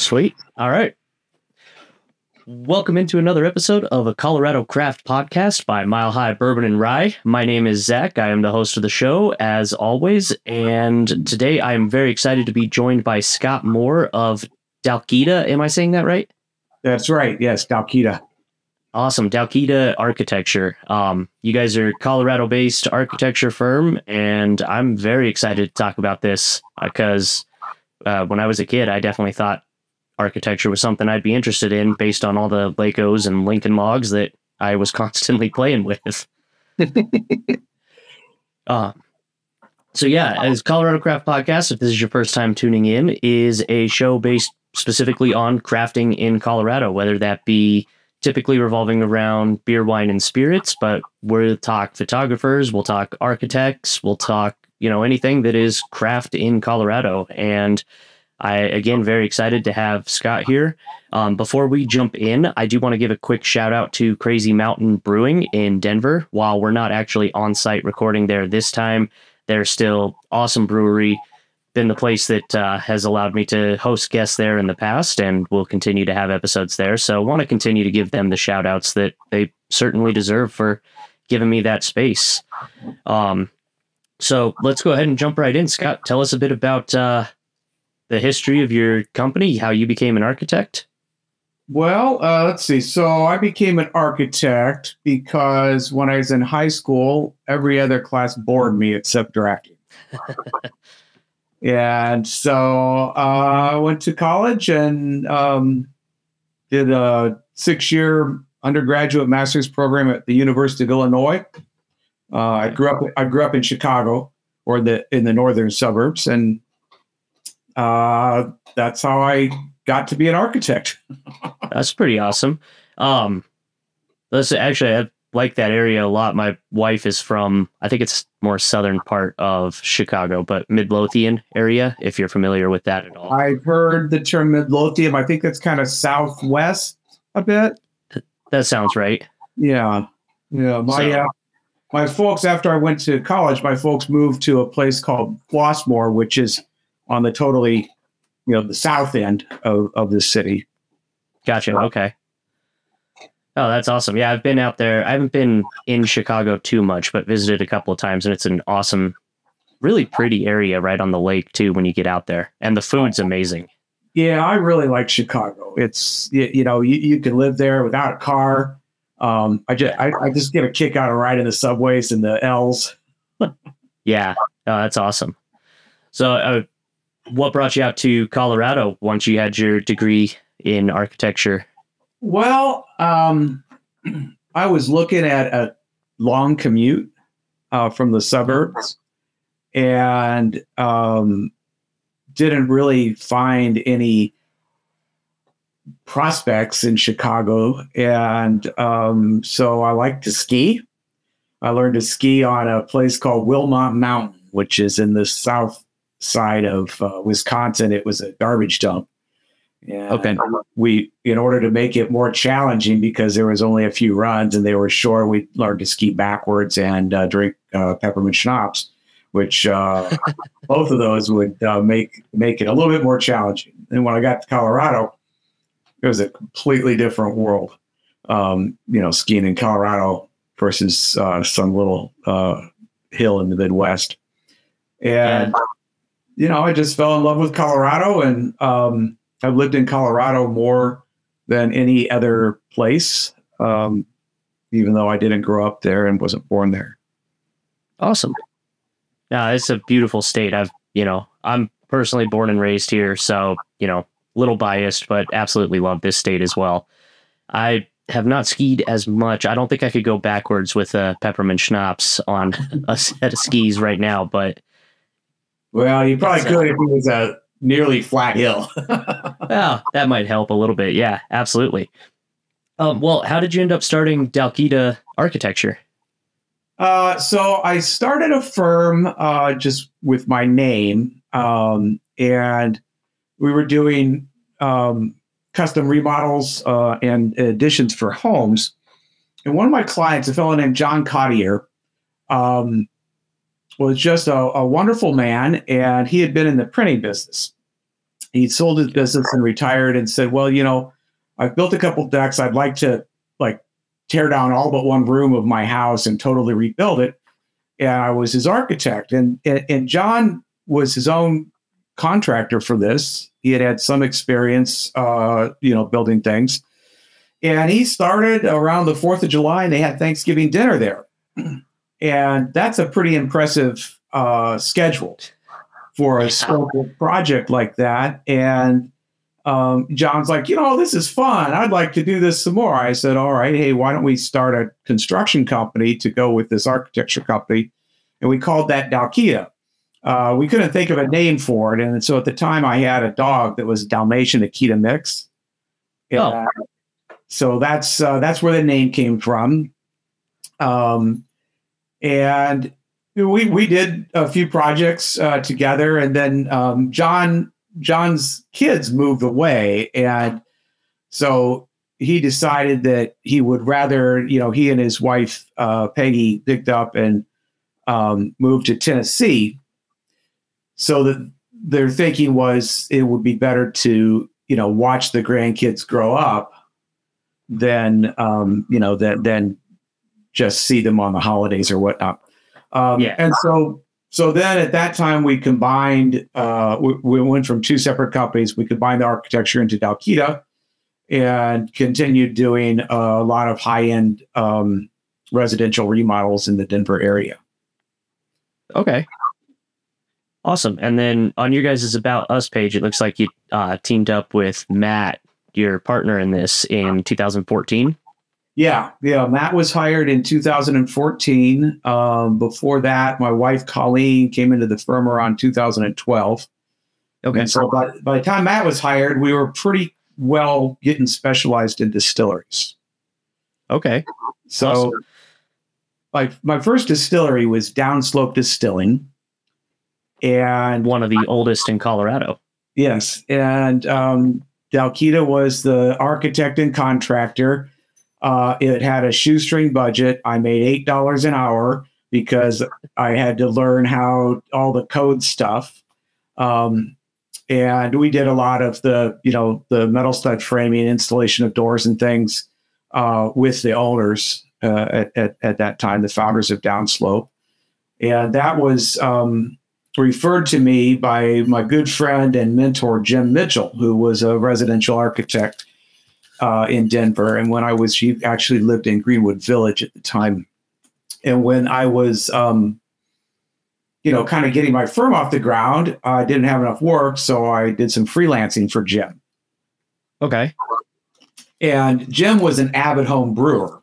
Sweet. All right. Welcome into another episode of a Colorado Craft Podcast by Mile High Bourbon and Rye. My name is Zach. I am the host of the show, as always. And today I am very excited to be joined by Scott Moore of Dalkita. Am I saying that right? That's right. Yes, Dalkita. Awesome. Dalkita Architecture. You guys are a Colorado-based architecture firm, and I'm very excited to talk about this because when I was a kid, I definitely thought architecture was something I'd be interested in based on all the Legos and Lincoln Logs that I was constantly playing with. So yeah, as Colorado Craft Podcast, if this is your first time tuning in, is a show based specifically on crafting in Colorado, whether that be typically revolving around beer, wine, and spirits, but we'll talk photographers, we'll talk architects, we'll talk, anything that is craft in Colorado. And again, very excited to have Scott here. Before we jump in, I do want to give a quick shout out to Crazy Mountain Brewing in Denver. While we're not actually on site recording there this time, they're still awesome brewery. Been the place that has allowed me to host guests there in the past, and will continue to have episodes there. So I want to continue to give them the shout outs that they certainly deserve for giving me that space. So let's go ahead and jump right in. Scott, tell us a bit about the history of your company, how you became an architect. Well, let's see. So I became an architect because when I was in high school, every other class bored me except drafting. And so I went to college and did a 6-year undergraduate master's program at the University of Illinois. I grew up in Chicago, or in the northern suburbs, and that's how I got to be an architect. That's pretty awesome. I like that area a lot. My wife is from, I think it's more southern part of Chicago, but Midlothian area, if you're familiar with that at all. I've heard the term Midlothian. I think that's kind of southwest a bit. That sounds right. Yeah. My folks, after I went to college, my folks moved to a place called Flossmoor, which is on the totally, the south end of the city. Gotcha. Okay. Oh, that's awesome. Yeah, I've been out there. I haven't been in Chicago too much, but visited a couple of times, and it's an awesome, really pretty area right on the lake too when you get out there. And the food's amazing. Yeah, I really like Chicago. It's, you can live there without a car. I just get a kick out of riding the subways and the L's. Yeah, that's awesome. So what brought you out to Colorado once you had your degree in architecture? Well, I was looking at a long commute from the suburbs and didn't really find any prospects in Chicago. And so I like to ski. I learned to ski on a place called Wilmot Mountain, which is in the south side of Wisconsin. It was a garbage dump. And okay. We, in order to make it more challenging, because there was only a few runs and they were short, we learned to ski backwards and drink peppermint schnapps, which both of those would make it a little bit more challenging. And when I got to Colorado, it was a completely different world. Skiing in Colorado versus some little hill in the Midwest. And, I just fell in love with Colorado, and I've lived in Colorado more than any other place, even though I didn't grow up there and wasn't born there. Awesome. Yeah, it's a beautiful state. I'm personally born and raised here, so, little biased, but absolutely love this state as well. I have not skied as much. I don't think I could go backwards with peppermint schnapps on a set of skis right now, but... Well, you probably could if it was a nearly flat hill. Well, that might help a little bit. Yeah, absolutely. Well, how did you end up starting Dalkita Architecture? So I started a firm just with my name, and we were doing custom remodels and additions for homes. And one of my clients, a fellow named John Cottier, was just a wonderful man, and he had been in the printing business. he sold his business and retired and said, well, I've built a couple decks. I'd like to like tear down all but one room of my house and totally rebuild it. And I was his architect, and John was his own contractor for this. He had some experience, building things. And he started around the 4th of July, and they had Thanksgiving dinner there. And that's a pretty impressive schedule for a scope of project like that. And John's like, this is fun. I'd like to do this some more. I said, all right, hey, why don't we start a construction company to go with this architecture company? And we called that Dalkita. We couldn't think of a name for it. And so at the time I had a dog that was a Dalmatian Akita mix. So that's where the name came from. And we did a few projects together, and then John's kids moved away, and so he decided that he would rather, he and his wife Peggy picked up and moved to Tennessee. So that their thinking was it would be better to watch the grandkids grow up than than just see them on the holidays or whatnot. And so then at that time we combined, we went from two separate companies. We combined the architecture into Dalkita and continued doing a lot of high-end residential remodels in the Denver area. Okay. Awesome. And then on your guys' About Us page, it looks like you teamed up with Matt, your partner in this, in 2014. Yeah. Matt was hired in 2014. Before that, my wife, Colleen, came into the firm around 2012. Okay. And so by the time Matt was hired, we were pretty well getting specialized in distilleries. Okay. So awesome. My first distillery was Downslope Distilling. And one of the oldest in Colorado. Yes. And Dalkita was the architect and contractor. It had a shoestring budget. I made $8 an hour because I had to learn how all the code stuff. And we did a lot of the metal stud framing, installation of doors and things with the owners at that time, the founders of Downslope. And that was referred to me by my good friend and mentor, Jim Mitchell, who was a residential architect in Denver. And he actually lived in Greenwood Village at the time. And when I was, kind of getting my firm off the ground, I didn't have enough work. So I did some freelancing for Jim. Okay. And Jim was an avid home brewer.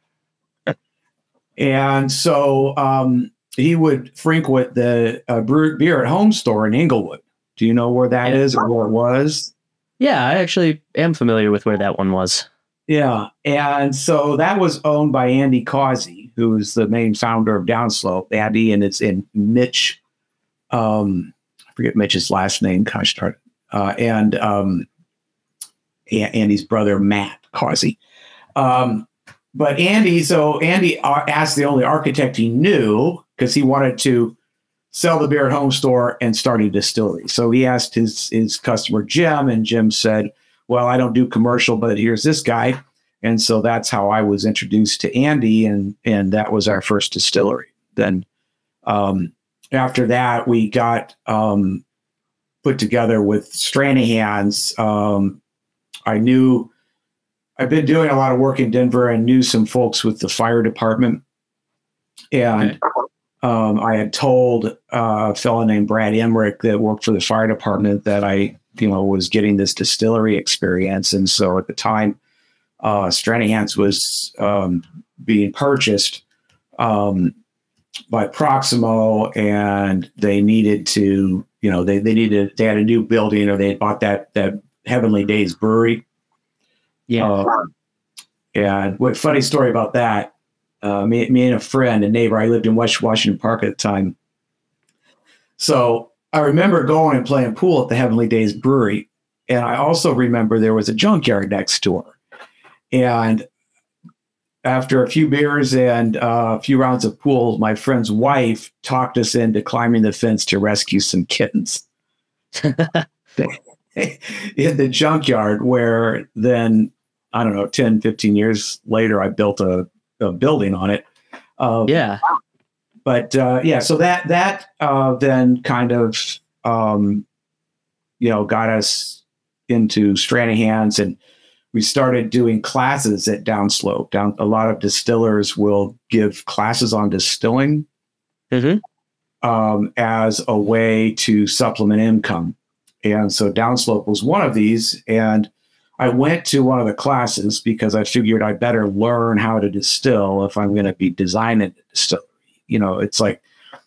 And so he would frequent the beer at home store in Inglewood. Do you know where that is or where it was? Yeah, I actually am familiar with where that one was. Yeah. And so that was owned by Andy Causey, who's the main founder of Downslope. Andy and Mitch. I forget Mitch's last name. Gosh darn it. And Andy's brother, Matt Causey. But Andy asked the only architect he knew, because he wanted to sell the beer at home store and start a distillery. So he asked his customer, Jim, and Jim said, well, I don't do commercial, but here's this guy. And so that's how I was introduced to Andy, and that was our first distillery. Then after that, we got put together with Stranahan's. I've been doing a lot of work in Denver and knew some folks with the fire department. And I had told a fellow named Brad Emmerich that worked for the fire department that I, was getting this distillery experience. And so at the time, Stranahan's was being purchased by Proximo, and they needed to, they had a new building, or they had bought that Heavenly Days brewery. Yeah. And what funny story about that, me and a friend, a neighbor, I lived in West Washington Park at the time. So I remember going and playing pool at the Heavenly Days brewery. And I also remember there was a junkyard next door. And after a few beers and a few rounds of pool, my friend's wife talked us into climbing the fence to rescue some kittens. in the junkyard, where then, I don't know, 10, 15 years later, I built a building on it. Yeah. But yeah, so that then kind of got us into Stranahan's, and we started doing classes at Downslope. A lot of distillers will give classes on distilling as a way to supplement income. And so Downslope was one of these. And I went to one of the classes because I figured I better learn how to distill if I'm going to be designing a distillery. It's like,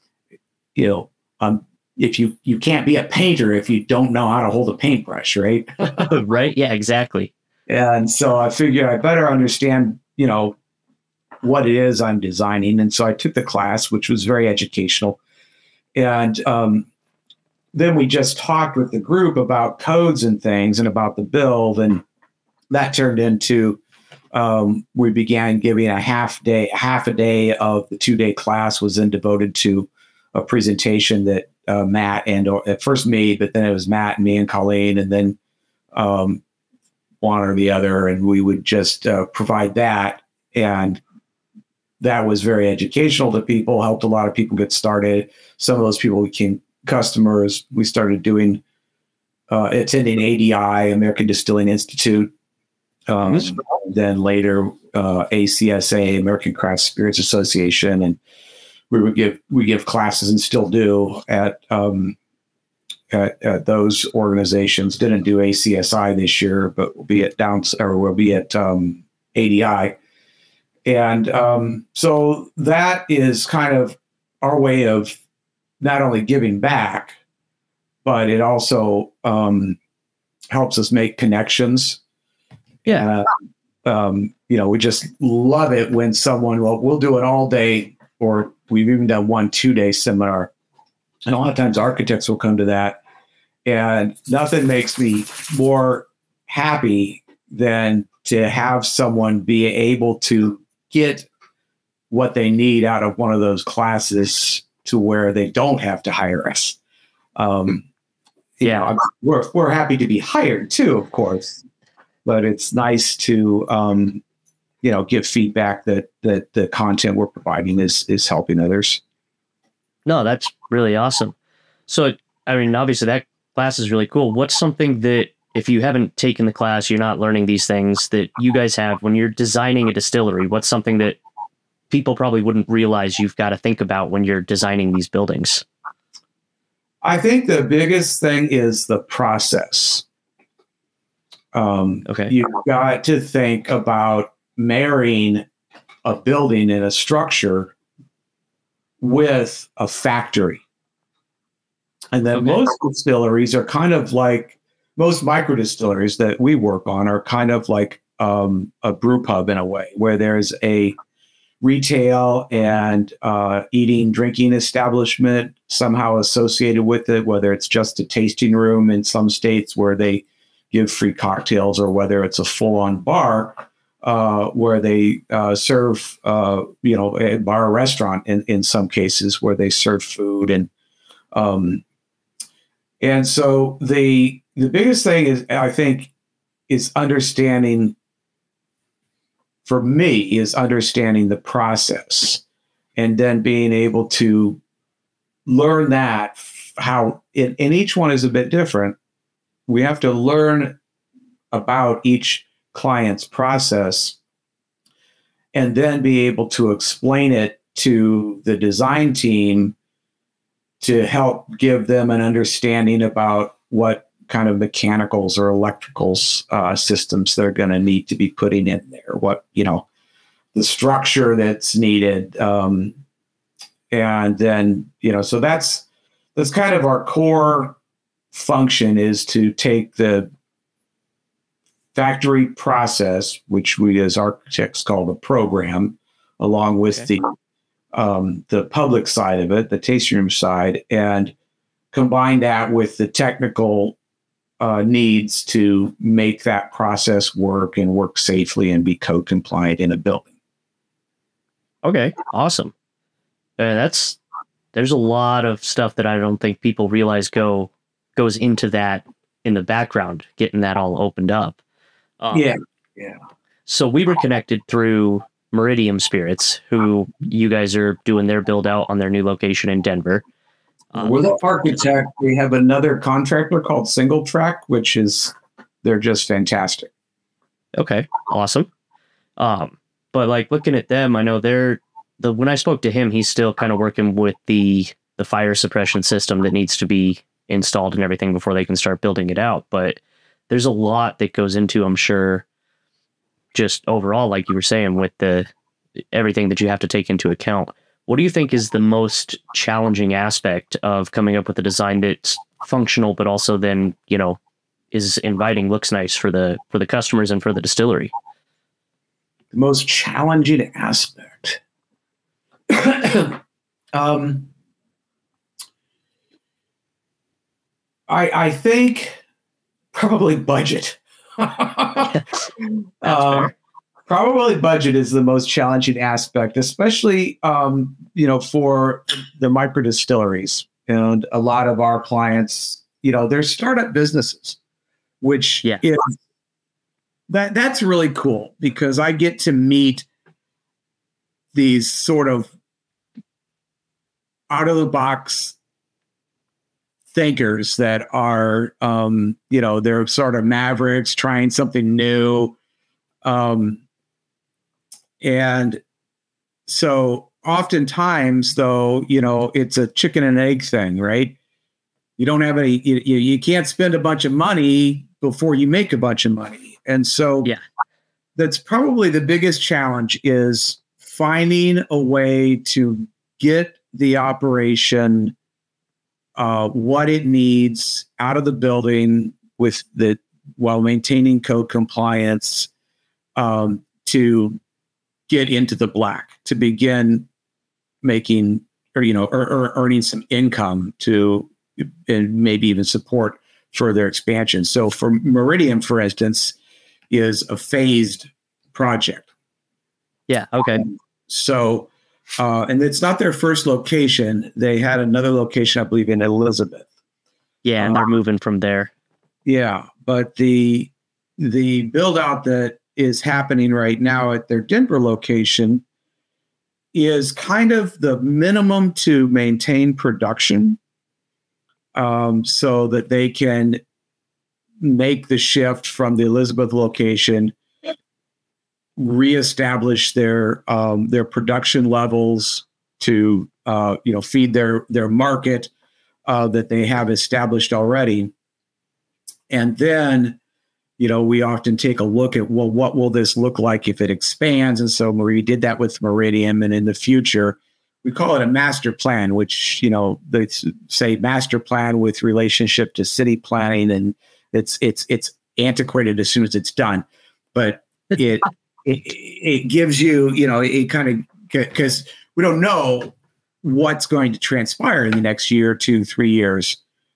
if you can't be a painter if you don't know how to hold a paintbrush, right? Right. Yeah, exactly. And so I figured I better understand, what it is I'm designing. And so I took the class, which was very educational. And then we just talked with the group about codes and things and about the build. And that turned into, we began giving half a day of the 2-day class was then devoted to a presentation that Matt at first me, but then it was Matt and me and Colleen, and then one or the other, and we would just provide that. And that was very educational to people, helped a lot of people get started. Some of those people became customers. We started doing, attending ADI, American Distilling Institute. Then later, ACSA, American Craft Spirits Association. And we give classes and still do at those organizations. Didn't do ACSI this year, but we'll be at ADI. And so that is kind of our way of not only giving back, but it also helps us make connections. Yeah. We just love it when we'll do an all day, or we've even done 1 2-day seminar. And a lot of times architects will come to that, and nothing makes me more happy than to have someone be able to get what they need out of one of those classes to where they don't have to hire us. We're happy to be hired too, of course, but it's nice to, give feedback that the content we're providing is helping others. No, that's really awesome. So, I mean, obviously that class is really cool. What's something that, if you haven't taken the class, you're not learning these things that you guys have when you're designing a distillery? What's something that people probably wouldn't realize you've got to think about when you're designing these buildings? I think the biggest thing is the process. Okay. You've got to think about marrying a building and a structure with a factory. And then most distilleries are kind of like, most micro distilleries that we work on are kind of like a brew pub in a way, where there's a retail and eating, drinking establishment somehow associated with it, whether it's just a tasting room in some states where they give free cocktails, or whether it's a full-on bar where they serve, a bar or restaurant in some cases where they serve food. And so the biggest thing is, I think, is understanding, for me, is understanding the process, and then being able to learn that how and each one is a bit different. We have to learn about each client's process and then be able to explain it to the design team to help give them an understanding about what kind of mechanicals or electricals systems they're going to need to be putting in there, what, the structure that's needed. And then, so that's kind of our core function, is to take the factory process, which we as architects call the program, along with the public side of it, the tasting room side, and combine that with the technical needs to make that process work and work safely and be code compliant in a building. Okay, awesome. There's a lot of stuff that I don't think people realize goes into that in the background, getting that all opened up. Yeah. So we were connected through Meridium Spirits, who you guys are doing their build out on their new location in Denver. We're the architect. We have another contractor called Single Track, they're just fantastic. Okay, awesome. But like looking at them, I know when I spoke to him, he's still kind of working with the fire suppression system that needs to be installed and everything before they can start building it out. But there's a lot that goes into, I'm sure, just overall, like you were saying, with everything that you have to take into account. What do you think is the most challenging aspect of coming up with a design that's functional, but also then, is inviting, looks nice for the customers and for the distillery? The most challenging aspect. I think probably budget. That's fair. Probably budget is the most challenging aspect, especially for the micro distilleries. And a lot of our clients, they're startup businesses, which is that's really cool because I get to meet these sort of out of the box thinkers that are they're sort of mavericks trying something new. And so oftentimes though, it's a chicken and egg thing, right? You don't have any, you can't spend a bunch of money before you make a bunch of money. And so that's probably the biggest challenge, is finding a way to get the operation what it needs out of the building while maintaining code compliance, to get into the black, to begin making or earning some income and maybe even support further expansion. So for Meridium, for instance, is a phased project. Yeah. Okay. And it's not their first location. They had another location, I believe, in Elizabeth. Yeah, and they're moving from there. Yeah, but the build out that is happening right now at their Denver location is kind of the minimum to maintain production, so that they can make the shift from the Elizabeth location, reestablish their production levels to feed their market that they have established already. And then we often take a look at, well, what will this look like if it expands? And so we did that with Meridium, and in the future we call it a master plan, which they say master plan with relationship to city planning, and it's antiquated as soon as it's done, but it gives you, it kind of, because we don't know what's going to transpire in the next year, 2, 3 years,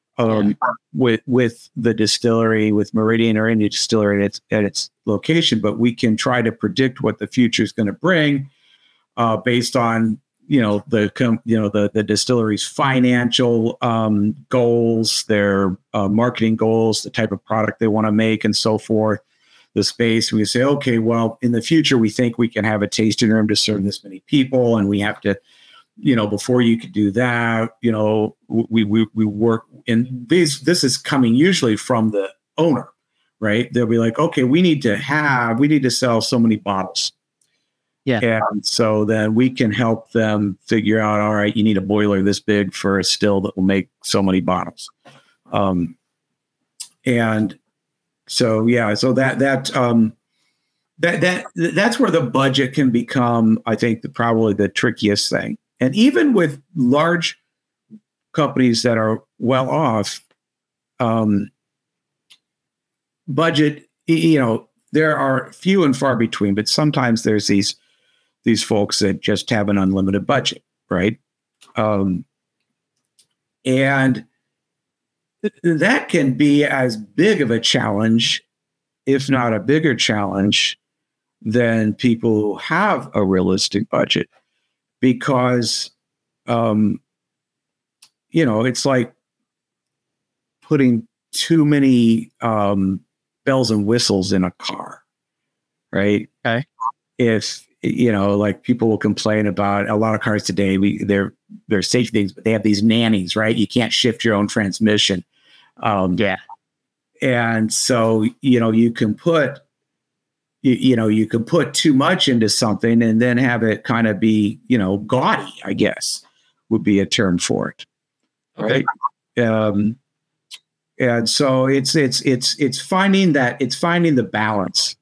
with the distillery, with Meridium or any distillery at its location, but we can try to predict what the future is going to bring, based on the distillery's financial goals, their marketing goals, the type of product they want to make, and so forth. The space, we say, okay, well, in the future, we think we can have a tasting room to serve this many people, and we have to, before you could do that, we work in this is coming usually from the owner, right? They'll be like, okay, we need to sell so many bottles. Yeah. And so then we can help them figure out, all right, you need a boiler this big for a still that will make so many bottles. And so, so that's where the budget can become, I think, probably the trickiest thing. And even with large companies that are well off, budget, there are few and far between, but sometimes there's these folks that just have an unlimited budget, right? And that can be as big of a challenge, if not a bigger challenge, than people who have a realistic budget, because, it's like putting too many bells and whistles in a car, right? Okay. If like people will complain about a lot of cars today, they're safety things, but they have these nannies, right? You can't shift your own transmission. Yeah. And so, you can put too much into something and then have it kind of be, gaudy, I guess would be a term for it. Okay. Right. And so it's finding the balance,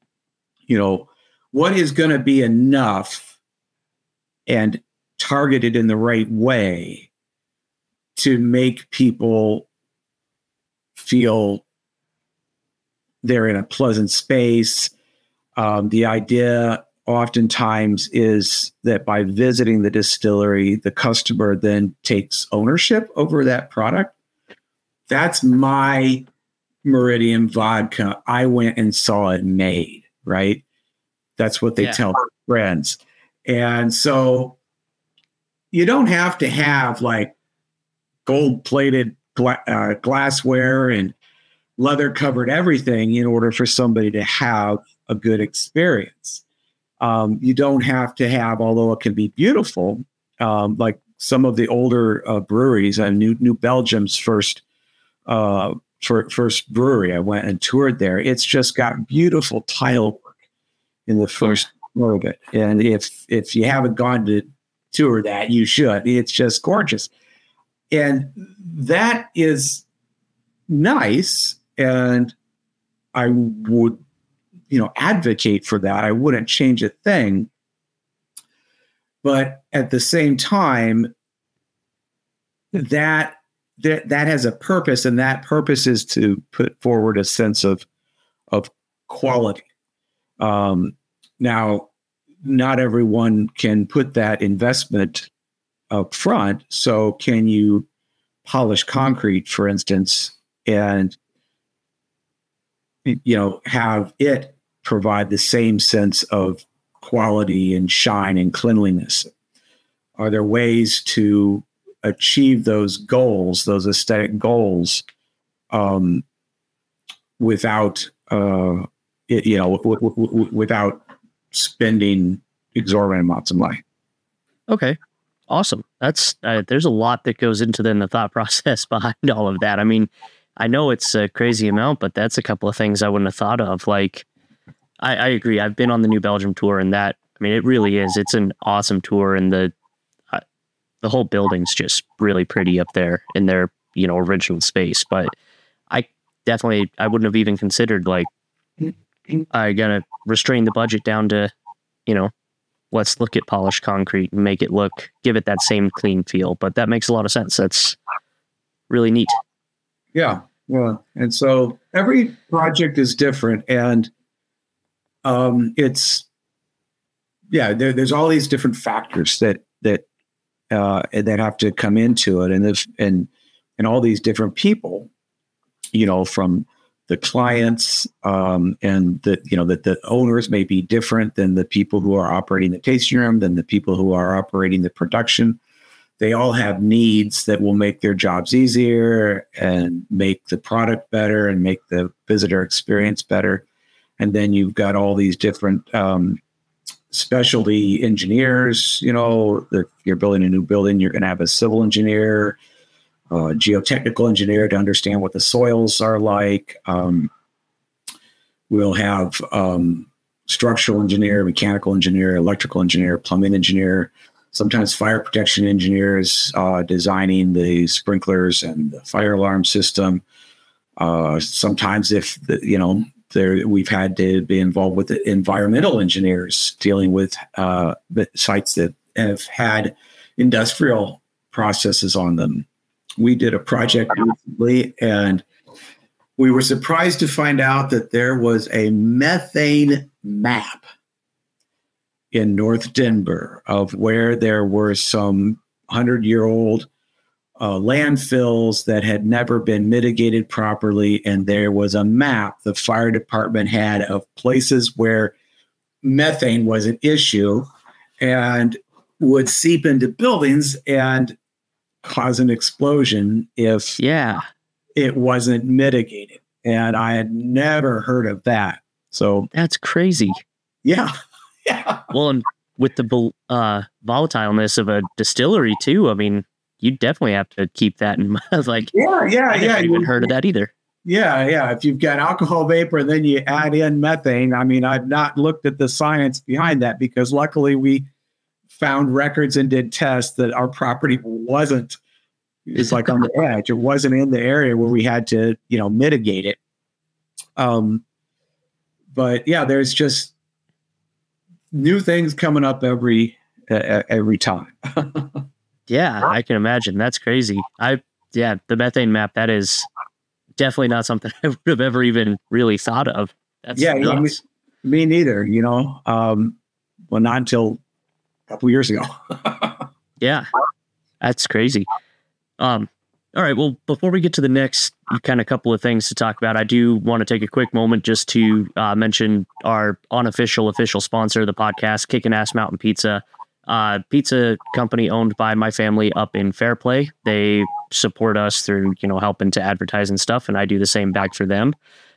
what is going to be enough and targeted in the right way to make people feel they're in a pleasant space. The idea oftentimes is that by visiting the distillery, the customer then takes ownership over that product. That's my Meridian vodka. I went and saw it made, right? That's what they tell their friends. And so you don't have to have like gold-plated glassware and leather-covered everything in order for somebody to have a good experience. You don't have to have, although it can be beautiful, like some of the older breweries. New Belgium's first brewery. I went and toured there. It's just got beautiful tile work in the first floor of it. And if you haven't gone to tour that, you should. It's just gorgeous. And that is nice. And I would, advocate for that. I wouldn't change a thing. But at the same time, that has a purpose, and that purpose is to put forward a sense of quality. Now, not everyone can put that investment up front. So can you polish concrete, for instance, and have it provide the same sense of quality and shine and cleanliness? Are there ways to achieve those goals, those aesthetic goals, without without spending exorbitant amounts of money? Okay. Awesome. That's there's a lot that goes into then the thought process behind all of that. I mean, I know it's a crazy amount, but that's a couple of things I wouldn't have thought of. Like, I agree. I've been on the New Belgium tour, and that, I mean, it really is. It's an awesome tour, and the whole building's just really pretty up there in their, original space. But I wouldn't have even considered, like, I gotta restrain the budget down to, let's look at polished concrete and give it that same clean feel. But that makes a lot of sense. That's really neat. Yeah. Well, and so every project is different, and there's all these different factors that have to come into it, and all these different people, from the clients, and that the owners may be different than the people who are operating the tasting room, than the people who are operating the production. They all have needs that will make their jobs easier and make the product better and make the visitor experience better. And then you've got all these different specialty engineers. If you're building a new building, you're going to have a civil engineer, geotechnical engineer to understand what the soils are like. We'll have structural engineer, mechanical engineer, electrical engineer, plumbing engineer, sometimes fire protection engineers designing the sprinklers and the fire alarm system. Sometimes we've had to be involved with the environmental engineers dealing with the sites that have had industrial processes on them. We did a project recently, and we were surprised to find out that there was a methane map in North Denver of where there were some 100-year-old landfills that had never been mitigated properly. And there was a map the fire department had of places where methane was an issue and would seep into buildings and cause an explosion if it wasn't mitigated. And I had never heard of that. So That's crazy. yeah. Yeah. Well, and with the volatileness of a distillery too, I mean, you definitely have to keep that in mind. Like, Yeah. I never even heard of that either. Yeah. If you've got alcohol vapor, then you add in methane. I mean, I've not looked at the science behind that because luckily we found records and did tests that our property wasn't. It's like on the edge. It wasn't in the area where we had to, mitigate it. But yeah, there's just new things coming up every time. Yeah, I can imagine. That's crazy. The methane map, that is definitely not something I would have ever even really thought of. That's nuts. Me neither, well, not until a couple years ago. Yeah, that's crazy. All right. Well, before we get to the next kind of couple of things to talk about, I do want to take a quick moment just to mention our unofficial official sponsor of the podcast, Kickin' Ass Mountain Pizza. Pizza company owned by my family up in Fairplay. They support us through, helping to advertise and stuff, and I do the same back for them.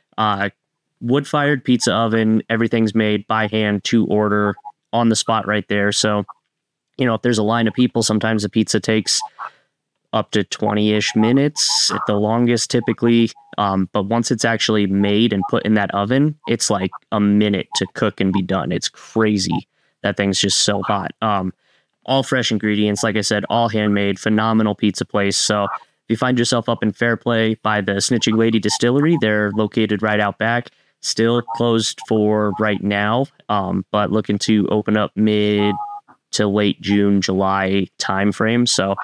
Wood-fired pizza oven, everything's made by hand to order on the spot right there. So, if there's a line of people, sometimes the pizza takes up to 20-ish minutes at the longest typically. But once it's actually made and put in that oven, it's like a minute to cook and be done. It's crazy. That thing's just so hot. All fresh ingredients, like I said, all handmade, phenomenal pizza place. So if you find yourself up in Fairplay by the Snitching Lady Distillery, they're located right out back. Still closed for right now, but looking to open up mid to late June, July timeframe. So,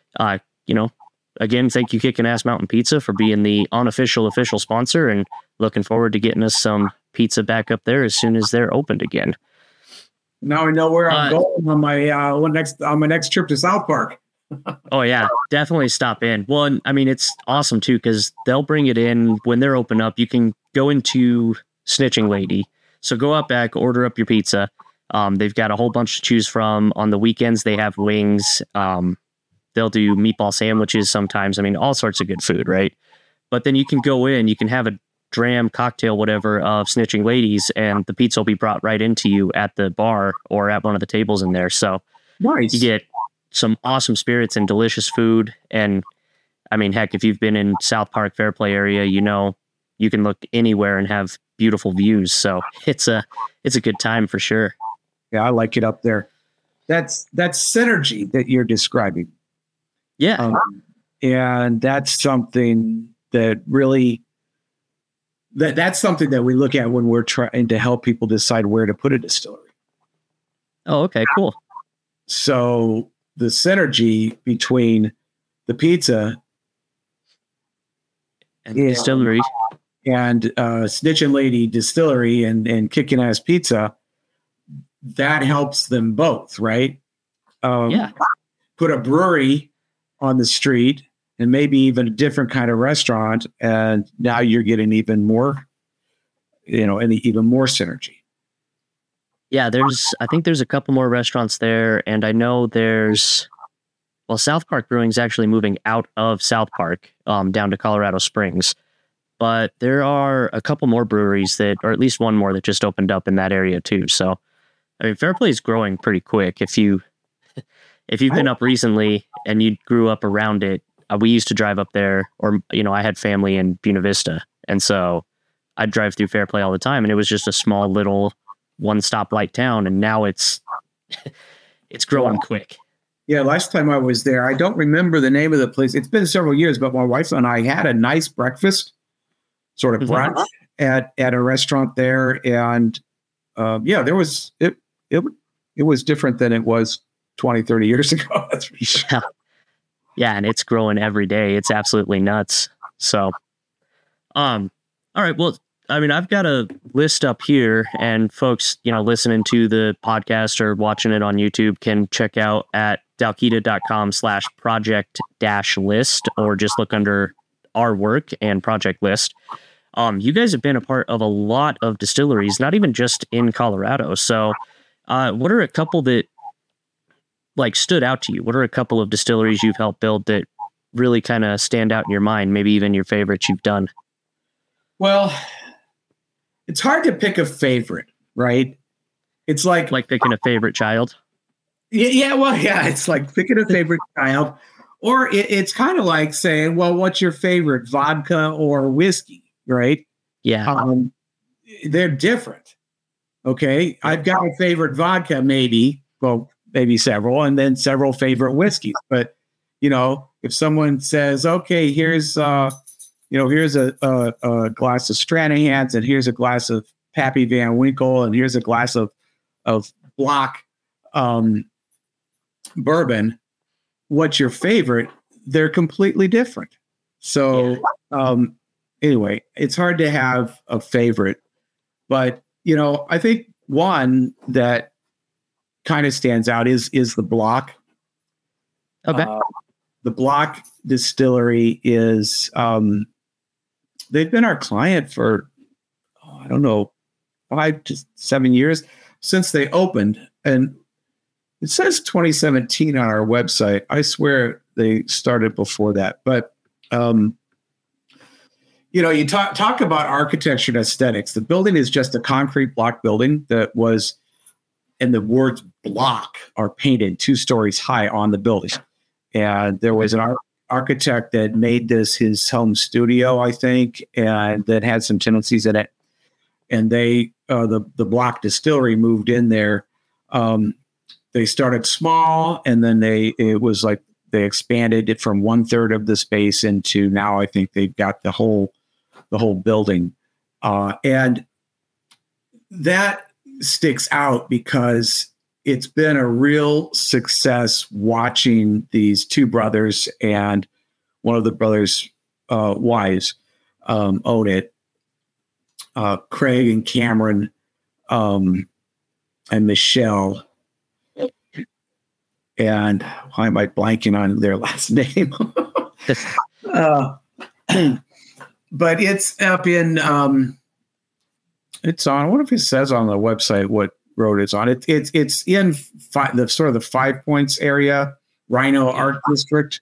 again, thank you, Kickin' Ass Mountain Pizza, for being the unofficial official sponsor, and looking forward to getting us some pizza back up there as soon as they're opened again. Now I know where I'm going on my next trip to South Park. Oh yeah, definitely stop in. Well, and, I mean, it's awesome too because they'll bring it in when they're open up. You can go into Snitching Lady, so go up back, order up your pizza. They've got a whole bunch to choose from. On the weekends, they have wings. They'll do meatball sandwiches sometimes. I mean, all sorts of good food, right? But then you can go in, you can have a dram, cocktail, whatever, of Snitching Ladies, and the pizza will be brought right into you at the bar or at one of the tables in there. So nice. You get some awesome spirits and delicious food. And I mean, heck, if you've been in South Park, Fairplay area, you can look anywhere and have beautiful views. So it's a good time for sure. Yeah, I like it up there. That's synergy that you're describing. Yeah. And that's something that really, that's something that we look at when we're trying to help people decide where to put a distillery. Oh, okay, cool. So the synergy between the pizza and the distillery and Snitchin' Lady Distillery and Kickin' Ass Pizza, that helps them both, right? Yeah. Put a brewery on the street and maybe even a different kind of restaurant, and now you're getting even more, even more synergy. Yeah, I think there's a couple more restaurants there, and I know South Park Brewing's actually moving out of South Park, down to Colorado Springs, but there are a couple more breweries or at least one more that just opened up in that area too. So, I mean, Fairplay is growing pretty quick. If you've been up recently and you grew up around it, we used to drive up there, or, I had family in Buena Vista. And so I'd drive through Fairplay all the time, and it was just a small little one stoplight town. And now it's growing quick. Yeah. Last time I was there, I don't remember the name of the place. It's been several years, but my wife and I had a nice breakfast, sort of brunch at a restaurant there. And there was, it was different than it was 20, 30 years ago. That's for sure. Yeah, and it's growing every day. It's absolutely nuts. So, all right. Well, I mean, I've got a list up here, and folks, listening to the podcast or watching it on YouTube can check out at dalkita.com/project-list, or just look under our work and project list. You guys have been a part of a lot of distilleries, not even just in Colorado. So, what are a couple that stood out to you? What are a couple of distilleries you've helped build that really kind of stand out in your mind? Maybe even your favorites you've done. Well, it's hard to pick a favorite, right? It's like picking a favorite child. Yeah. It's like picking a favorite child, or it's kind of like saying, well, what's your favorite, vodka or whiskey, right? Yeah. They're different. Okay. I've got a favorite vodka, maybe several, and then several favorite whiskeys. But, if someone says, okay, here's a glass of Stranahan's, and here's a glass of Pappy Van Winkle, and here's a glass of Block bourbon, what's your favorite? They're completely different. So, anyway, it's hard to have a favorite, but, I think one that kind of stands out is the Block. Okay. The Block Distillery is, they've been our client for, I don't know, 5 to 7 years since they opened. And it says 2017 on our website. I swear they started before that. But, you talk about architecture and aesthetics. The building is just a concrete block building that was, and the words block are painted 2 stories high on the building. And there was an architect that made this his home studio, I think, and that had some tendencies in it. And they, the Block Distillery moved in there. They started small, and then they expanded it from 1/3 of the space into now I think they've got the whole building. And that sticks out because it's been a real success watching these 2 brothers and one of the brothers' wives own it. Craig and Cameron and Michelle. And why am I blanking on their last name? But it's up in, it's on, I wonder if it says on the website what road it's on. It's in the sort of the 5 Points area, Rhino Art District.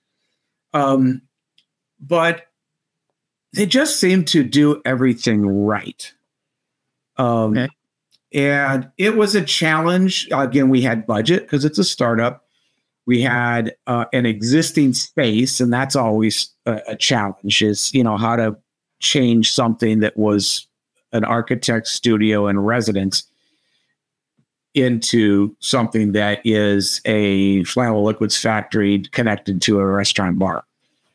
But they just seem to do everything right. Okay. And it was a challenge. Again, we had budget because it's a startup. We had an existing space, and that's always a challenge, is, how to change something that was an architect's studio and residence into something that is a flammable liquids factory connected to a restaurant bar.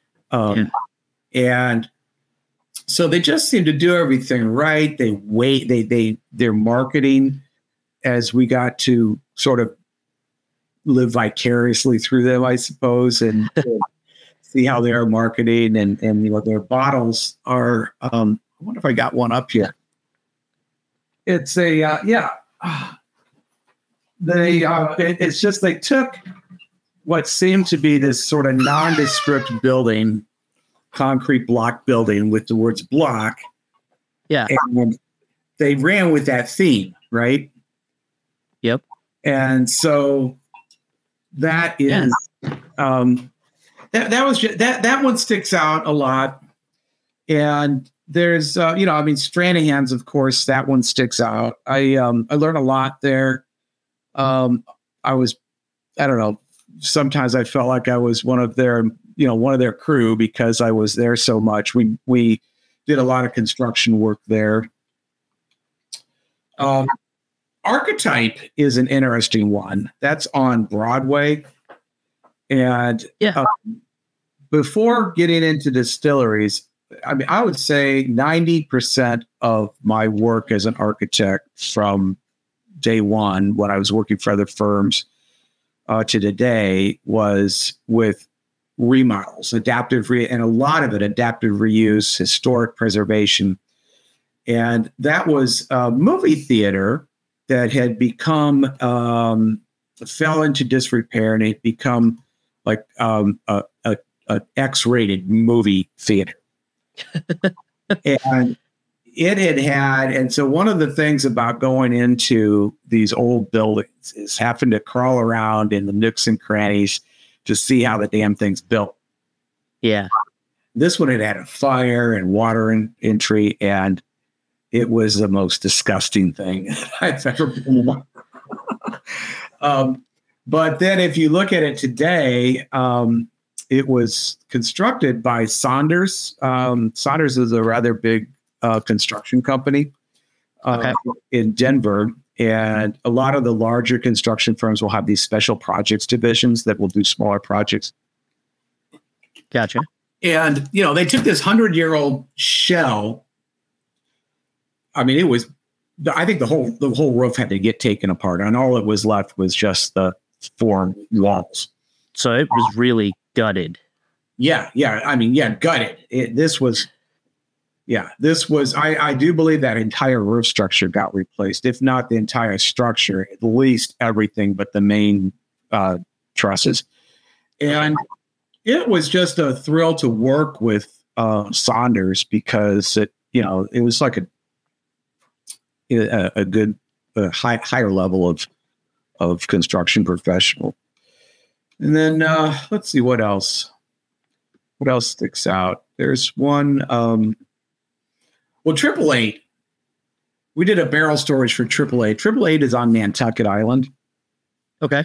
And so they just seem to do everything right. Their marketing, as we got to sort of live vicariously through them, I suppose, and see how they are marketing, and their bottles are. I wonder if I got one up here. It's it's just they took what seemed to be this sort of nondescript building, concrete block building with the words block. Yeah. And they ran with that theme, right? Yep. And so that is, that was just, that one sticks out a lot. And there's, Stranahan's, of course, that one sticks out. I learned a lot there. I don't know, sometimes I felt like I was one of their crew because I was there so much. We did a lot of construction work there. Archetype is an interesting one. That's on Broadway. And before getting into distilleries, I would say 90% of my work as an architect from day one, when I was working for other firms, to today, was with remodels, and a lot of it adaptive reuse, historic preservation. And that was a movie theater that had become, fell into disrepair, and it become like a X-rated movie theater. And it had, and so one of the things about going into these old buildings is having to crawl around in the nooks and crannies to see how the damn thing's built. Yeah. This one had a fire and water entry, and it was the most disgusting thing I've ever been. But then if you look at it today, it was constructed by Saunders. Saunders is a rather big construction company in Denver. And a lot of the larger construction firms will have these special projects divisions that will do smaller projects. Gotcha. And, they took this 100-year-old shell. I mean, I think the whole roof had to get taken apart, and all that was left was just the four walls. So it was really gutted. Yeah. I mean, gutted. I do believe that entire roof structure got replaced, if not the entire structure, at least everything but the main trusses. And it was just a thrill to work with Saunders because it was like a good higher level of construction professional. And then let's see what else sticks out. There's one. Well, Triple Eight. We did a barrel storage for Triple Eight. Triple Eight is on Nantucket Island. Okay.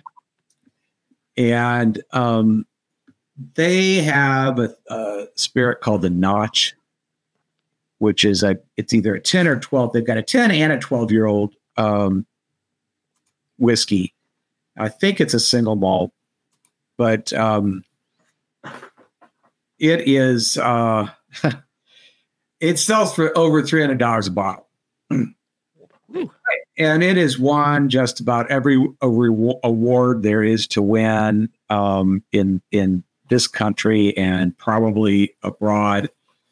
And they have a spirit called the Notch, which is it's either a 10 or 12. They've got a 10 and a 12-year-old whiskey. I think it's a single malt, but it is. It sells for over $300 a bottle. And it has won just about every award there is to win in this country and probably abroad.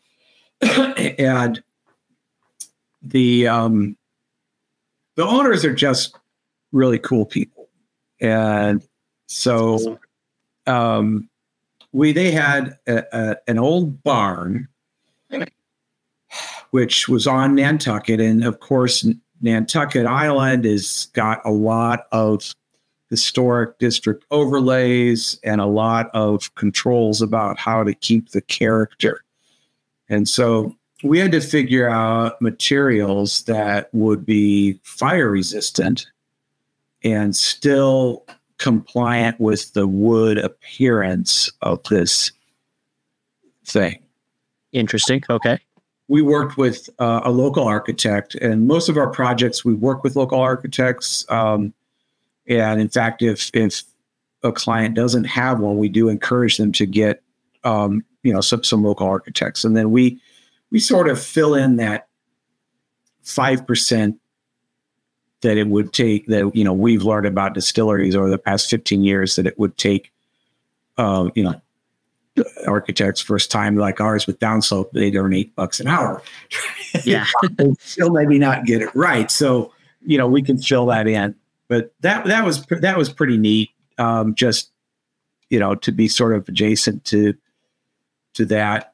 And the owners are just really cool people. And so they had an old barn which was on Nantucket. And of course, Nantucket Island has got a lot of historic district overlays and a lot of controls about how to keep the character. And so we had to figure out materials that would be fire resistant and still compliant with the wood appearance of this thing. Interesting. Okay. We worked with a local architect, and most of our projects, we work with local architects. And in fact, if a client doesn't have one, we do encourage them to get, some local architects. And then we sort of fill in that 5% that it would take that, we've learned about distilleries over the past 15 years that it would take, architects first time like ours with downslope, they'd earn $8 an hour. Yeah. Still maybe not get it right. So, we can fill that in, but that was pretty neat. Just, to be sort of adjacent to that.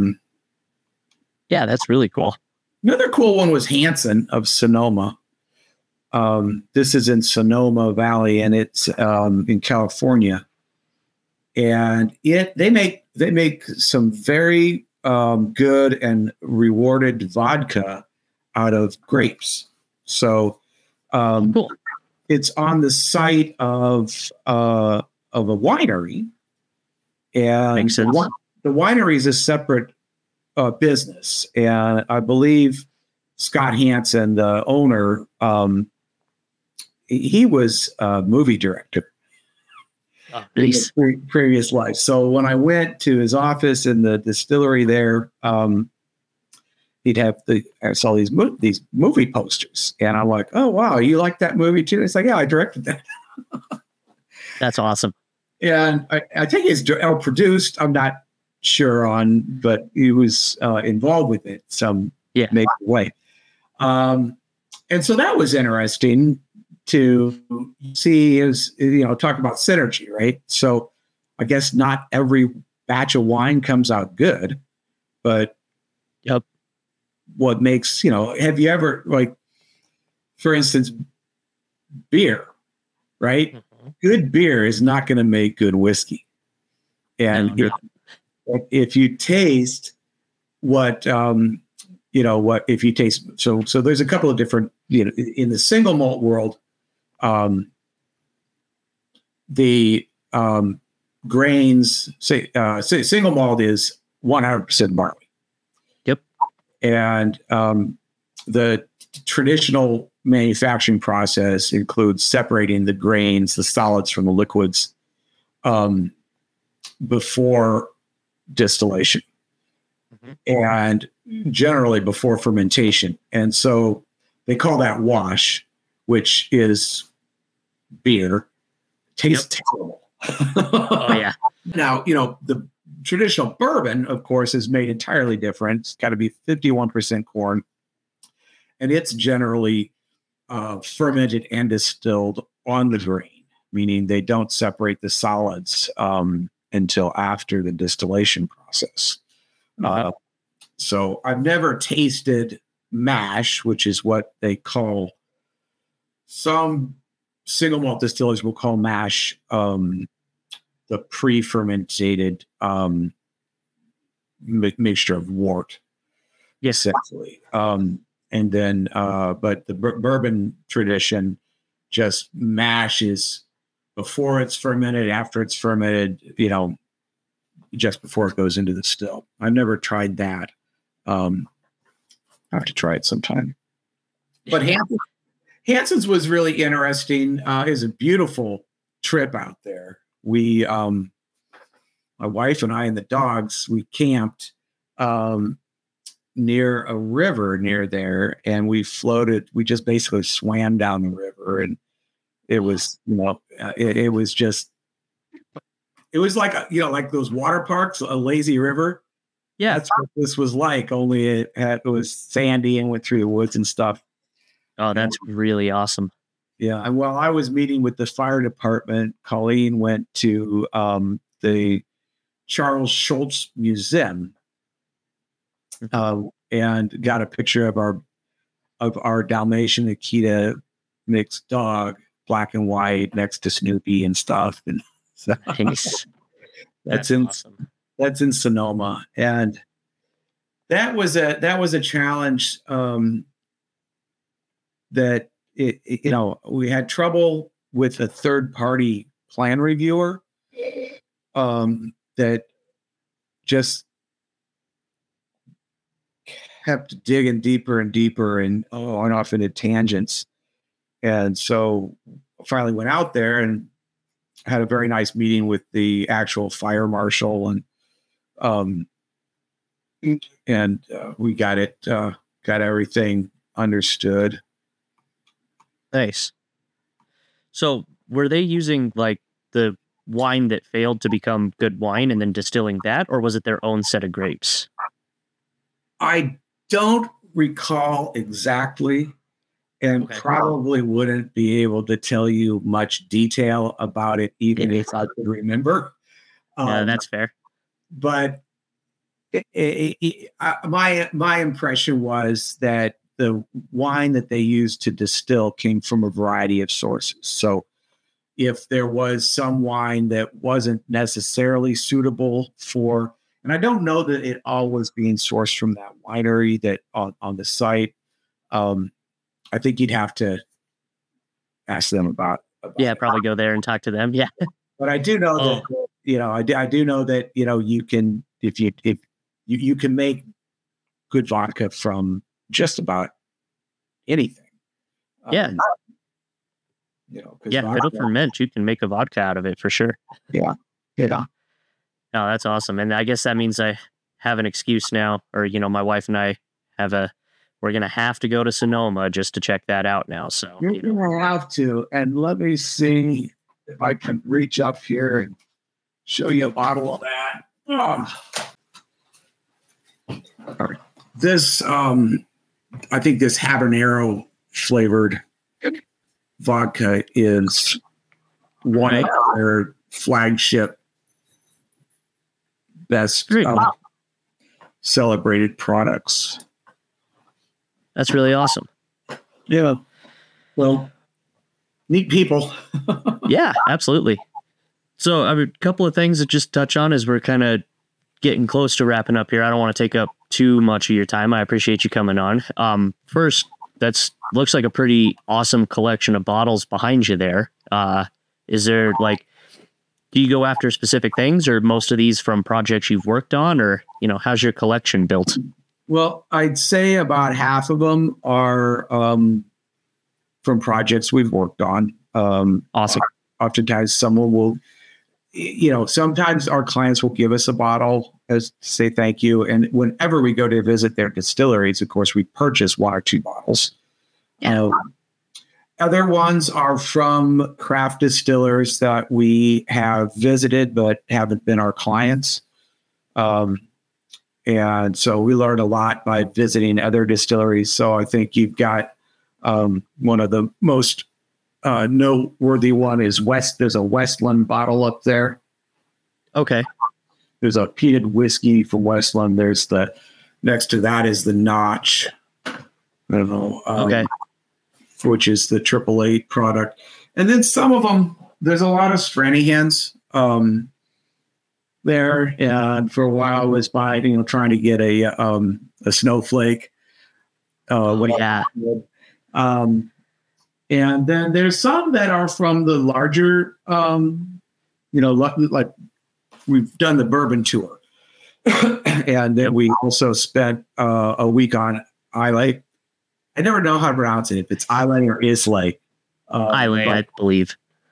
Yeah, that's really cool. Another cool one was Hanson of Sonoma. This is in Sonoma Valley, and it's in California. And they make some very good and rewarded vodka out of grapes. So Cool. It's on the site of a winery, and Makes sense. The winery is a separate business. And I believe Scott Hansen, the owner, he was a movie director. Nice. In previous life. So when I went to his office in the distillery there, he'd have I saw these movie posters, and I'm like, oh wow, you like that movie too? It's like, yeah, I directed that. That's awesome. And I think it's produced. I'm not sure on, but he was involved with it some major way. And so that was interesting to see, talk about synergy, right? So I guess not every batch of wine comes out good, but what makes, have you ever, like, for instance, beer, right? Mm-hmm. Good beer is not going to make good whiskey. And if you taste what what if you taste so there's a couple of different in the single malt world, the grains say single malt is 100% barley. Yep. And the traditional manufacturing process includes separating the grains, the solids from the liquids, before distillation, and generally before fermentation. And so they call that wash, which is beer. Tastes terrible. Oh yeah. Now, the traditional bourbon, of course, is made entirely different. It's got to be 51% corn, and it's generally fermented and distilled on the grain, meaning they don't separate the solids until after the distillation process. So I've never tasted mash, which is what they call, some single malt distillers will call mash the pre-fermented mixture of wort. Yes. Essentially. And then, but the bourbon tradition just mashes before it's fermented, after it's fermented, just before it goes into the still. I've never tried that. I have to try it sometime. But Hanson's was really interesting. It was a beautiful trip out there. We, my wife and I and the dogs, we camped near a river near there, and we just basically swam down the river, and it was, it was just, it was like, like those water parks, a lazy river. Yeah. That's what this was like, only it was sandy and went through the woods and stuff. Oh, that's really awesome. Yeah. And while I was meeting with the fire department, Colleen went to the Charles Schultz Museum and got a picture of our Dalmatian Akita mixed dog, black and white, next to Snoopy and stuff. And so Nice. that's awesome. That's in Sonoma, and that was a challenge. That we had trouble with a third party plan reviewer that just kept digging deeper and deeper and on off into tangents. And so finally went out there and had a very nice meeting with the actual fire marshal, and we got everything understood. Nice. So were they using like the wine that failed to become good wine and then distilling that, or was it their own set of grapes? I don't recall exactly, and probably wouldn't be able to tell you much detail about it, even if I could remember. Yeah, that's fair. But my impression was that the wine that they used to distill came from a variety of sources. So if there was some wine that wasn't necessarily suitable for, and I don't know that it all was being sourced from that winery that on the site. I think you'd have to ask them about yeah, it. probably go there and talk to them. Yeah. But I do know that, I do know that, you can, if you can make good vodka from just about anything. Yeah. If it'll ferment. You can make a vodka out of it for sure. Yeah. No, that's awesome. And I guess that means I have an excuse now, or, my wife and I we're going to have to go to Sonoma just to check that out now. So you're going to have to. And let me see if I can reach up here and show you a bottle of that. This, I think this habanero flavored vodka is one of their flagship best celebrated products. That's really awesome. Yeah. Well, neat people. Yeah, absolutely. So a couple of things to just touch on as we're kind of getting close to wrapping up here. I don't want to take up too much of your time. I appreciate you coming on. First, looks like a pretty awesome collection of bottles behind you there. Is there do you go after specific things, or most of these from projects you've worked on, or, how's your collection built? Well, I'd say about half of them are from projects we've worked on. Awesome. Oftentimes someone will, sometimes our clients will give us a bottle as to say thank you. And whenever we go to visit their distilleries, of course, we purchase 1 or 2 bottles. Yeah. Other ones are from craft distillers that we have visited but haven't been our clients. And so we learn a lot by visiting other distilleries. So I think you've got one of the most noteworthy one is There's a Westland bottle up there. Okay. There's a peated whiskey from Westland. There's next to that is the Notch. I don't know. Okay. Which is the 888 product. And then some of them, there's a lot of Stranahans there. And for a while I was buying, trying to get a Snowflake. Yeah. And then there's some that are from the larger, like we've done the bourbon tour. And then we also spent a week on Islay. I never know how to pronounce it, if it's Islay or Islay. Islay, I believe.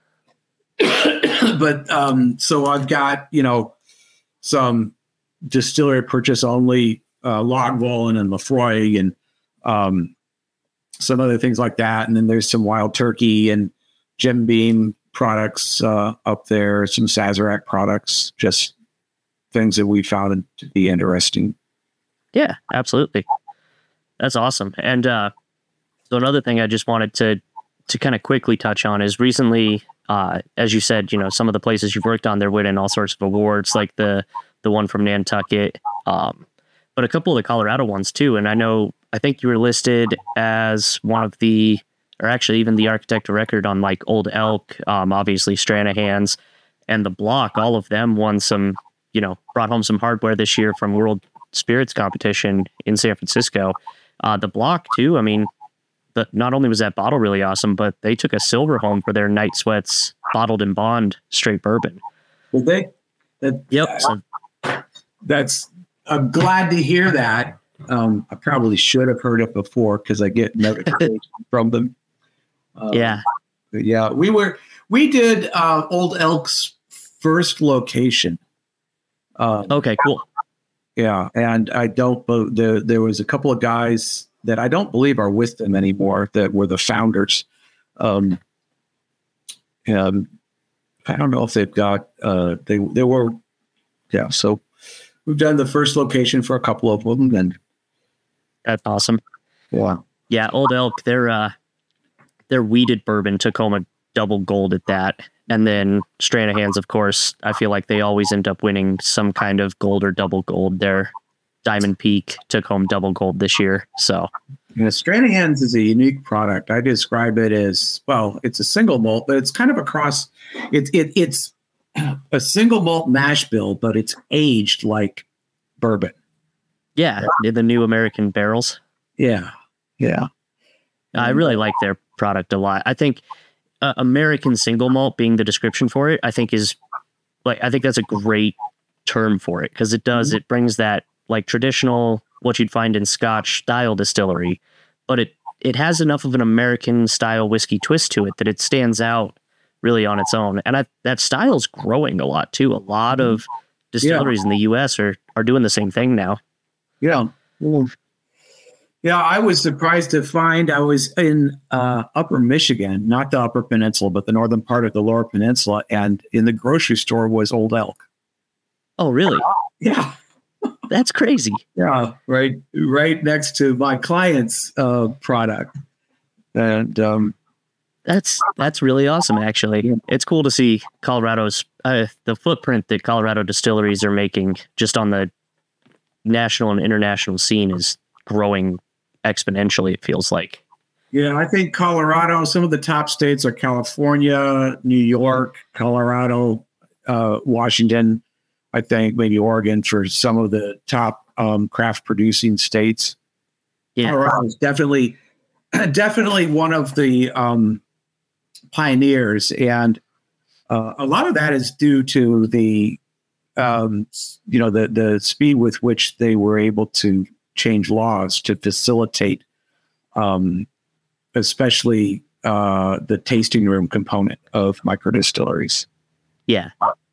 But so I've got, some distillery purchase only Lagavulin and Lefroy and some other things like that. And then there's some Wild Turkey and Jim Beam products up there, some Sazerac products, just things that we found to be interesting. Yeah, absolutely. That's awesome. And so another thing I just wanted to kind of quickly touch on is recently, as you said, some of the places you've worked on, they're winning all sorts of awards, like the one from Nantucket, but a couple of the Colorado ones too. And I think you were listed as one of the, or actually even the architect of record on like Old Elk, obviously Stranahan's and the Block. All of them won some, brought home some hardware this year from World Spirits competition in San Francisco. The Block too. I mean, not only was that bottle really awesome, but they took a silver home for their Night Sweats bottled in bond straight bourbon. Did they? Yep. I'm glad to hear that. I probably should have heard it before because I get notifications from them. Yeah. Yeah. We did Old Elk's first location. Okay, cool. Yeah. And there was a couple of guys that I don't believe are with them anymore that were the founders. I don't know if they've got, they were, yeah. So we've done the first location for a couple of them, and that's awesome. Yeah. Yeah. Old Elk, their wheated bourbon took home a double gold at that. And then Stranahan's, of course, I feel like they always end up winning some kind of gold or double gold. Their Diamond Peak took home double gold this year. So Stranahan's is a unique product. I describe it as, well, it's a single malt, but it's kind of a cross. It's a single malt mash bill, but it's aged like bourbon. Yeah, the new American barrels. Yeah, yeah. I really like their product a lot. I think American single malt being the description for it, I think that's a great term for it, because it brings that like traditional, what you'd find in Scotch style distillery, but it has enough of an American style whiskey twist to it that it stands out really on its own. And that style's growing a lot too. A lot of distilleries in the US are doing the same thing now. Yeah. Yeah, I was surprised to find I was in Upper Michigan, not the Upper Peninsula, but the northern part of the Lower Peninsula, and in the grocery store was Old Elk. Oh, really? Yeah. That's crazy. Yeah, right next to my client's product. And that's really awesome, actually. Yeah. It's cool to see Colorado's the footprint that Colorado distilleries are making just on the national and international scene is growing exponentially, it feels like. Yeah, I think Colorado, some of the top states are California, New York, Colorado, Washington. I think maybe Oregon for some of the top craft producing states. Yeah. Colorado is definitely one of the pioneers, and a lot of that is due to the the speed with which they were able to change laws to facilitate, especially the tasting room component of microdistilleries. Yeah.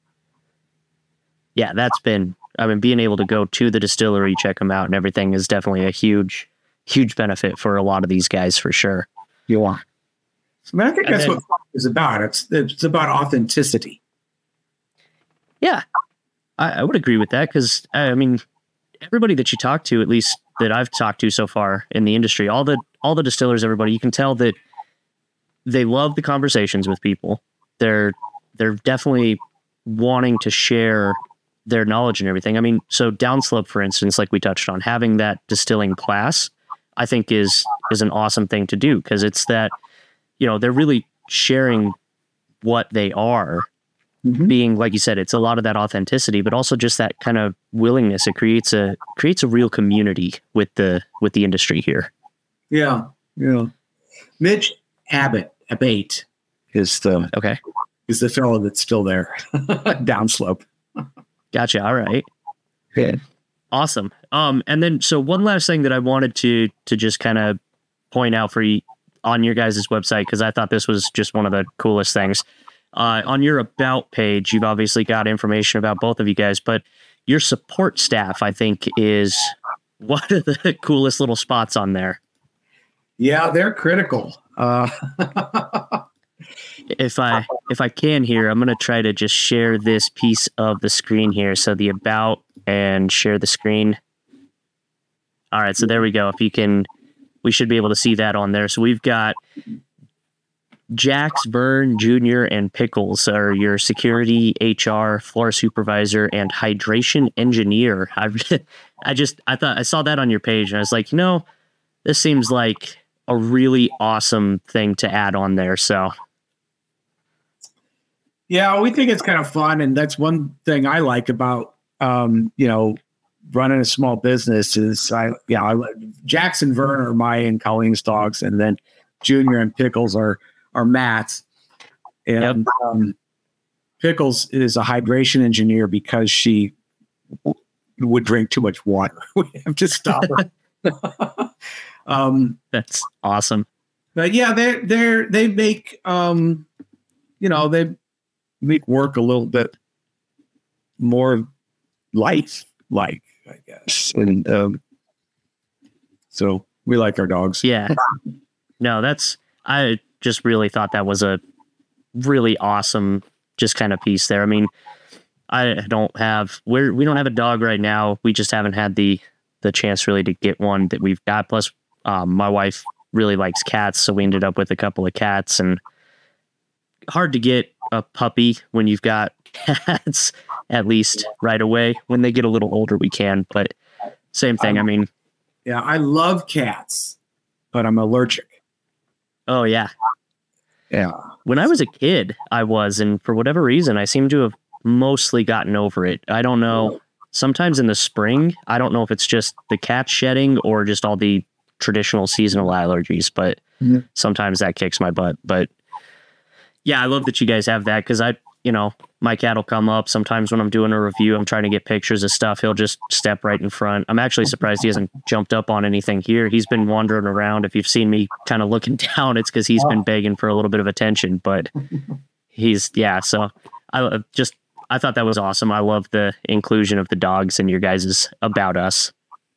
Yeah, that's been, I mean, being able to go to the distillery, check them out and everything is definitely a huge benefit for a lot of these guys for sure. You are. I mean, I think that's what it's about. It's about authenticity. Yeah, I would agree with that because, I mean, everybody that you talk to, at least that I've talked to so far in the industry, all the distillers, everybody, you can tell that they love the conversations with people. They're definitely wanting to share their knowledge and everything. I mean, so Downslope, for instance, like we touched on, having that distilling class, I think is an awesome thing to do because it's that, they're really sharing what they are, being, like you said, it's a lot of that authenticity, but also just that kind of willingness. It creates a real community with the industry here. Yeah. Yeah. Mitch Abate is the fellow that's still there. Downslope. Gotcha. All right. Yeah. Awesome. And then, so one last thing that I wanted to just kind of point out for you on your guys' website, because I thought this was just one of the coolest things. On your About page, you've obviously got information about both of you guys, but your support staff, I think, is one of the coolest little spots on there. Yeah, they're critical. If I can here, I'm going to try to just share this piece of the screen here. So the About and share the screen. All right, so there we go. If you can, we should be able to see that on there. So we've got Jax, Vern, Junior, and Pickles are your security, HR, floor supervisor, and hydration engineer. I thought I saw that on your page, and I was like, this seems like a really awesome thing to add on there. So, yeah, we think it's kind of fun, and that's one thing I like about running a small business is Jax and Vern are my and Colleen's dogs, and then Junior and Pickles are Matt's. And Pickles is a hydration engineer because she would drink too much water. We have to stop her. That's awesome. But yeah, they make they make work a little bit more life-like, I guess. And so we like our dogs. Yeah. No, I just really thought that was a really awesome just kind of piece there. I mean, we don't have a dog right now. We just haven't had the chance really to get one that we've got. Plus, my wife really likes cats, so we ended up with a couple of cats, and hard to get a puppy when you've got cats, at least right away. When they get a little older, we can, but same thing. I mean, yeah, I love cats, but I'm allergic. Oh yeah. Yeah. When I was a kid, and for whatever reason, I seem to have mostly gotten over it. I don't know. Sometimes in the spring, I don't know if it's just the cat shedding or just all the traditional seasonal allergies, but sometimes that kicks my butt. But yeah, I love that you guys have that because my cat will come up sometimes when I'm doing a review. I'm trying to get pictures of stuff. He'll just step right in front. I'm actually surprised he hasn't jumped up on anything here. He's been wandering around. If you've seen me kind of looking down, it's because he's been begging for a little bit of attention, but so I thought that was awesome. I love the inclusion of the dogs in your guys' About Us.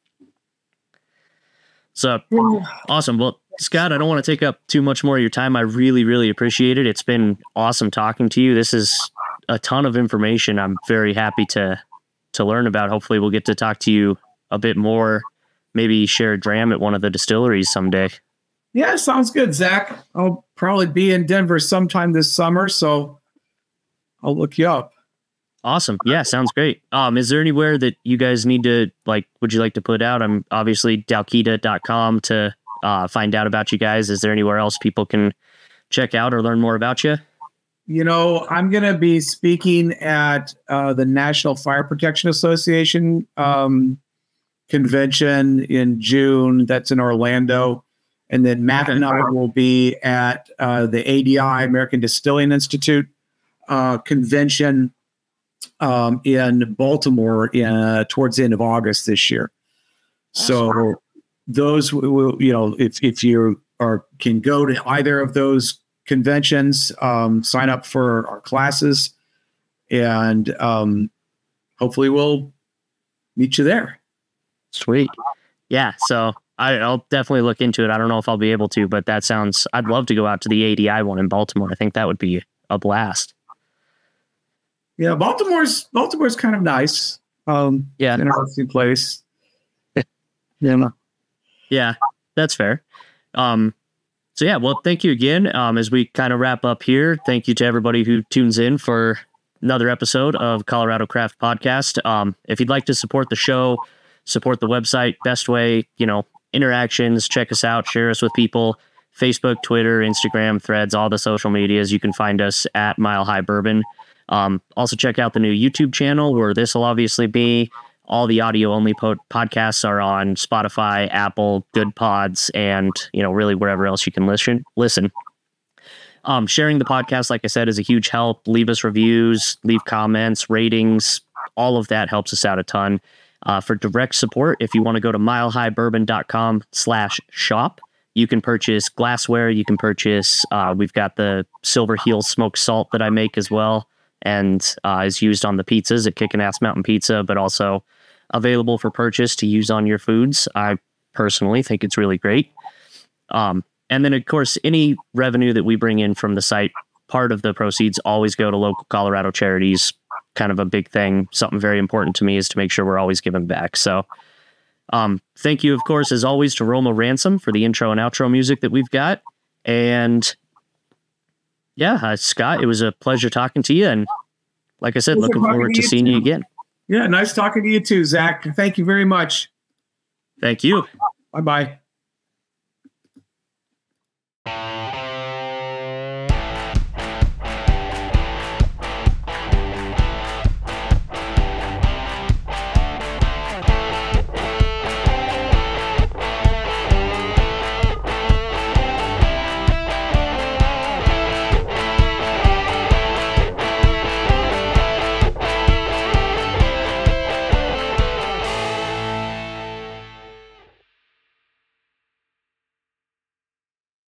So awesome. Well, Scott, I don't want to take up too much more of your time. I really, really appreciate it. It's been awesome talking to you. This is a ton of information I'm very happy to learn about. Hopefully we'll get to talk to you a bit more, maybe share a dram at one of the distilleries someday. Yeah, sounds good, Zach. I'll probably be in Denver sometime this summer, so I'll look you up. Awesome. Yeah, sounds great. Is there anywhere that you guys need to, would you like to put out? I'm obviously Dalkita.com to find out about you guys. Is there anywhere else people can check out or learn more about you? I'm going to be speaking at the National Fire Protection Association convention in June. That's in Orlando. And then Matt and I will be at the ADI, American Distilling Institute convention in Baltimore towards the end of August this year. So those will, if you can go to either of those conventions, sign up for our classes, and hopefully we'll meet you there. Sweet. Yeah. So I'll definitely look into it. I don't know if I'll be able to, but I'd love to go out to the ADI one in Baltimore. I think that would be a blast. Yeah. Baltimore's kind of nice. Interesting place. Yeah, that's fair. So yeah, well, thank you again. As we kind of wrap up here, thank you to everybody who tunes in for another episode of Colorado Craft Podcast. If you'd like to support the show, support the website, best way, interactions, check us out, share us with people, Facebook, Twitter, Instagram, Threads, all the social medias. You can find us at Mile High Bourbon. Also check out the new YouTube channel where this will obviously be. All the audio only podcasts are on Spotify, Apple, Good Pods, and really wherever else you can listen. Sharing the podcast, like I said, is a huge help. Leave us reviews, leave comments, ratings. All of that helps us out a ton. For direct support, if you want to go to milehighbourbon.com/shop, you can purchase glassware. You can purchase. We've got the Silver Heel smoked salt that I make as well, and is used on the pizzas at Kickin' Ass Mountain Pizza, but also available for purchase to use on your foods. I personally think it's really great. And then, of course, any revenue that we bring in from the site, part of the proceeds always go to local Colorado charities. Kind of a big thing. Something very important to me is to make sure we're always giving back. So thank you, of course, as always, to Roma Ransom for the intro and outro music that we've got. And yeah, Scott, it was a pleasure talking to you. And like I said, looking forward to seeing you again. Yeah, nice talking to you too, Zach. Thank you very much. Thank you. Bye-bye.